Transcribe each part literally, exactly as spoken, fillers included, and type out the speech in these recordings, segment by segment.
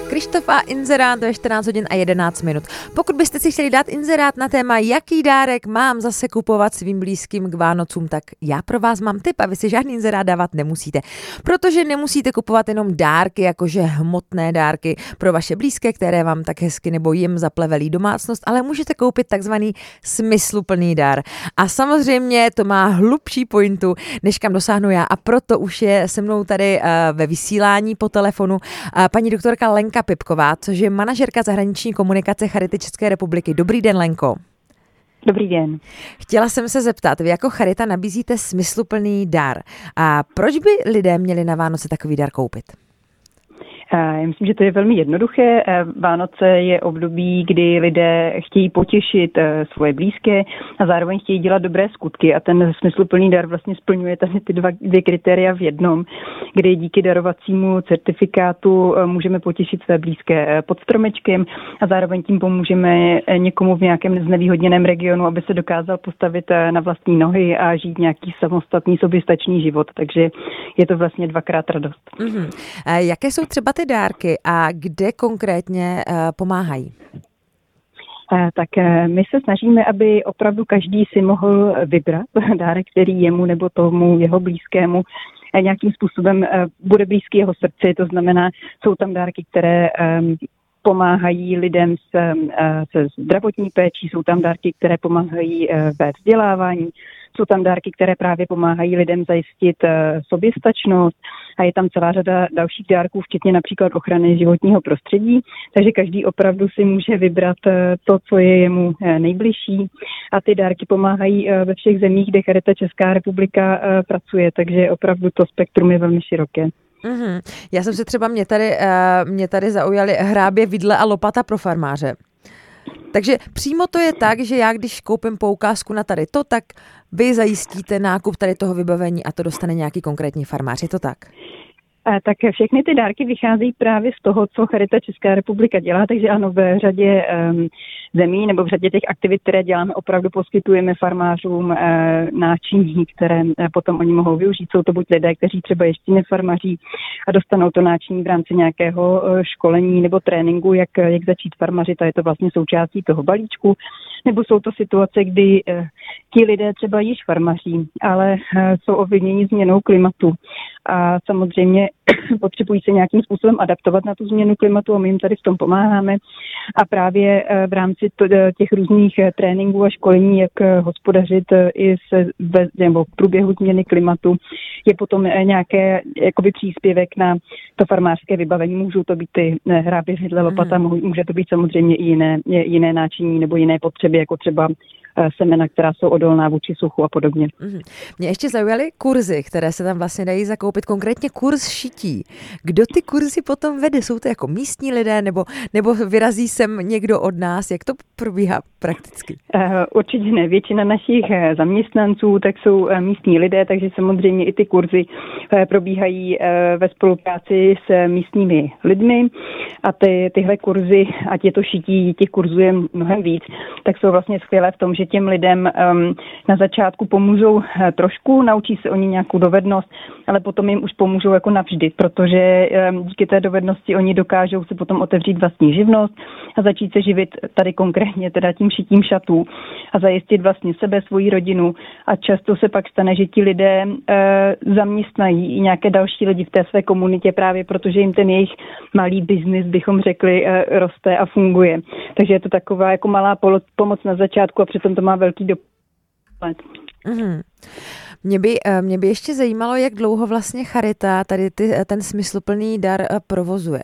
Krištof a inzerát ve čtrnáct hodin a jedenáct minut. Pokud byste si chtěli dát inzerát na téma, jaký dárek mám zase kupovat svým blízkým k Vánocům, tak já pro vás mám tip a vy si žádný inzerát dávat nemusíte. Protože nemusíte kupovat jenom dárky, jakože hmotné dárky pro vaše blízké, které vám tak hezky nebo jim zaplevelí domácnost, ale můžete koupit takzvaný smysluplný dar. A samozřejmě to má hlubší pointu, než kam dosáhnu já, a proto už je se mnou tady ve vysílání po telefonu paní doktorka Lenka Pipková, což je manažerka zahraniční komunikace Charity České republiky. Dobrý den, Lenko. Dobrý den. Chtěla jsem se zeptat, vy jako Charita nabízíte smysluplný dar. A proč by lidé měli na Vánoce takový dar koupit? Já myslím, že to je velmi jednoduché. Vánoce je období, kdy lidé chtějí potěšit svoje blízké a zároveň chtějí dělat dobré skutky a ten smysluplný dar vlastně splňuje tady ty dva, dvě kritéria v jednom, kdy díky darovacímu certifikátu můžeme potěšit své blízké pod stromečkem a zároveň tím pomůžeme někomu v nějakém znevýhodněném regionu, aby se dokázal postavit na vlastní nohy a žít nějaký samostatný, soběstačný život. Takže je to vlastně dvakrát radost. Mm-hmm. A jaké jsou třeba ty dárky a kde konkrétně uh, pomáhají? Tak my se snažíme, aby opravdu každý si mohl vybrat dárek, který jemu nebo tomu jeho blízkému nějakým způsobem bude blízký jeho srdci. To znamená, jsou tam dárky, které um, pomáhají lidem se, se zdravotní péčí, jsou tam dárky, které pomáhají ve vzdělávání, jsou tam dárky, které právě pomáhají lidem zajistit soběstačnost a je tam celá řada dalších dárků, včetně například ochrany životního prostředí, takže každý opravdu si může vybrat to, co je jemu nejbližší a ty dárky pomáhají ve všech zemích, kde Charita Česká republika pracuje, takže opravdu to spektrum je velmi široké. Mm-hmm. Já jsem se třeba, mě tady, uh, mě tady zaujaly hrábě, vidle a lopata pro farmáře. Takže přímo to je tak, že já když koupím poukázku na tady to, tak vy zajistíte nákup tady toho vybavení a to dostane nějaký konkrétní farmář. Je to tak? Tak všechny ty dárky vycházejí právě z toho, co Charita Česká republika dělá, takže ano, v řadě um, zemí nebo v řadě těch aktivit, které děláme, opravdu poskytujeme farmářům uh, náčiní, které uh, potom oni mohou využít. Jsou to buď lidé, kteří třeba ještě nefarmaří a dostanou to náčiní v rámci nějakého uh, školení nebo tréninku, jak, jak začít farmařit a je to vlastně součástí toho balíčku. Nebo jsou to situace, kdy uh, ti lidé třeba již farmaří, ale uh, jsou ovlivněni změnou klimatu. A samozřejmě potřebují se nějakým způsobem adaptovat na tu změnu klimatu a my jim tady v tom pomáháme. A právě v rámci těch různých tréninků a školení, jak hospodařit i se, nebo v průběhu změny klimatu, je potom nějaké jakoby příspěvek na to farmářské vybavení. Můžou to být ty hrábě, vidle, lopata, může to být samozřejmě i jiné, jiné náčiní nebo jiné potřeby, jako třeba semena, která jsou odolná vůči suchu a podobně. Mm. Mě ještě zaujaly kurzy, které se tam vlastně dají zakoupit, konkrétně kurz šití. Kdo ty kurzy potom vede? Jsou to jako místní lidé nebo, nebo vyrazí sem někdo od nás? Jak to probíhá prakticky? Určitě ne. Většina našich zaměstnanců tak jsou místní lidé, takže samozřejmě i ty kurzy probíhají ve spolupráci s místními lidmi a ty, tyhle kurzy, ať je to šití, těch kurzů je mnohem víc, tak jsou vlastně skvělé v tom, že těm lidem um, na začátku pomůžou uh, trošku, naučí se oni nějakou dovednost, ale potom jim už pomůžou jako navždy, protože um, díky té dovednosti oni dokážou si potom otevřít vlastní živnost a začít se živit tady konkrétně teda tím šitím šatů a zajistit vlastně sebe, svoji rodinu a často se pak stane, že ti lidé uh, zaměstnají i nějaké další lidi v té své komunitě právě protože jim ten jejich malý biznis, bychom řekli, uh, roste a funguje. Takže je to taková jako malá pomoc na začátku a přitom to má velký dopad. Mm. Mě by, mě by ještě zajímalo, jak dlouho vlastně Charita tady ty, ten smysluplný dar provozuje.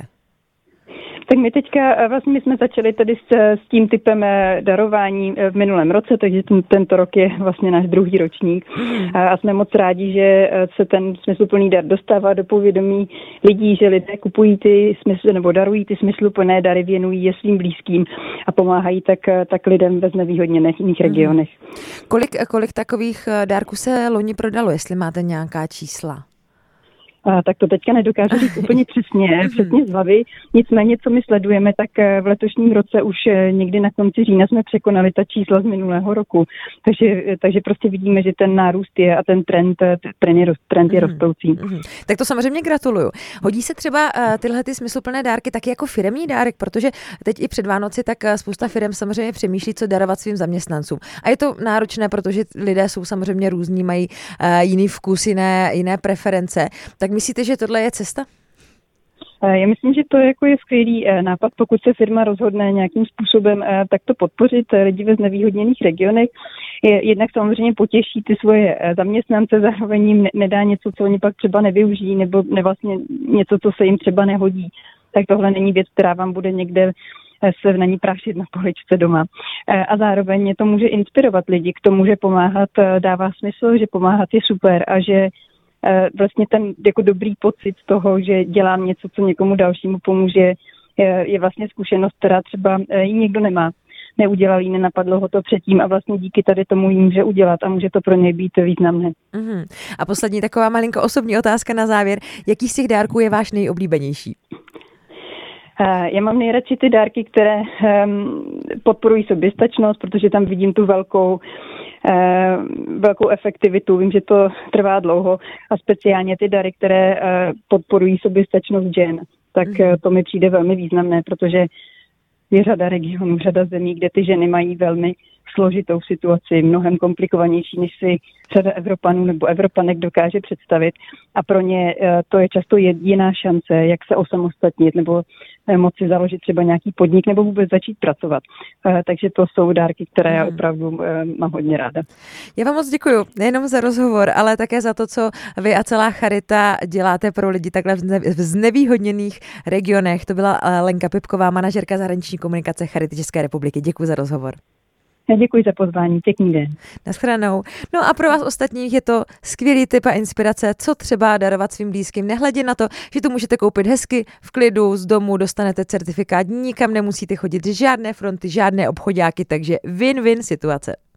Tak my teďka vlastně my jsme začali tady s, s tím typem darování v minulém roce, takže ten, tento rok je vlastně náš druhý ročník a jsme moc rádi, že se ten smysluplný dar dostává do povědomí lidí, že lidé kupují ty smysl, nebo darují ty smysluplné dary, věnují je svým blízkým a pomáhají tak, tak lidem ve znevýhodněných jiných regionech. Kolik, kolik takových dárků se loni prodalo, jestli máte nějaká čísla? A tak to teďka nedokážu říct úplně přesně, přesně z hlavy. Nicméně, co my sledujeme, tak v letošním roce už někdy na konci října jsme překonali ta čísla z minulého roku. Takže, takže prostě vidíme, že ten nárůst je a ten trend, trend je, trend je rostoucí. Mm-hmm. Tak to samozřejmě gratuluju. Hodí se třeba uh, tyhle ty smysluplné dárky taky jako firemní dárek, protože teď i před Vánoci tak spousta firem samozřejmě přemýšlí, co darovat svým zaměstnancům. A je to náročné, protože lidé jsou samozřejmě různí, mají uh, jiný vkus, jiné, jiné preference. Tak myslíte, že tohle je cesta? Já myslím, že to jako je skvělý nápad, pokud se firma rozhodne nějakým způsobem takto podpořit lidi ve znevýhodněných regionech. Jednak samozřejmě potěší ty svoje zaměstnance, zároveň jim nedá něco, co oni pak třeba nevyužijí, nebo vlastně něco, co se jim třeba nehodí. Tak tohle není věc, která vám bude někde se na ní prášit na poličce doma. A zároveň to může inspirovat lidi k tomu, že pomáhat dává smysl, že pomáhat je super a že vlastně ten jako dobrý pocit toho, že dělám něco, co někomu dalšímu pomůže, je, je vlastně zkušenost, která třeba ji někdo nemá. Neudělal jí, nenapadlo ho to předtím a vlastně díky tady tomu jí může udělat a může to pro něj být významné. Mm-hmm. A poslední taková malinko osobní otázka na závěr. Jaký z těch dárků je váš nejoblíbenější? Já mám nejradši ty dárky, které um, podporují soběstačnost, protože tam vidím tu velkou, uh, velkou efektivitu. Vím, že to trvá dlouho a speciálně ty dary, které uh, podporují soběstačnost žen. Tak uh, to mi přijde velmi významné, protože je řada regionů, řada zemí, kde ty ženy mají velmi složitou situaci, mnohem komplikovanější, než si řada Evropanů nebo Evropanek dokáže představit. A pro ně to je často jediná šance, jak se osamostatnit nebo moci založit třeba nějaký podnik nebo vůbec začít pracovat. Takže to jsou dárky, které já opravdu mám hodně ráda. Já vám moc děkuju, nejenom za rozhovor, ale také za to, co vy a celá Charita děláte pro lidi takhle v znevýhodněných regionech. To byla Lenka Pipková, manažerka zahraniční komunikace Charity České republiky. Děkuji za rozhovor. Děkuji za pozvání, pěkný den. Naschledanou. No a pro vás ostatních je to skvělý tip a inspirace, co třeba darovat svým blízkým. Nehledě na to, že to můžete koupit hezky, v klidu, z domu, dostanete certifikát, nikam nemusíte chodit, žádné fronty, žádné obchodáky, takže win-win situace.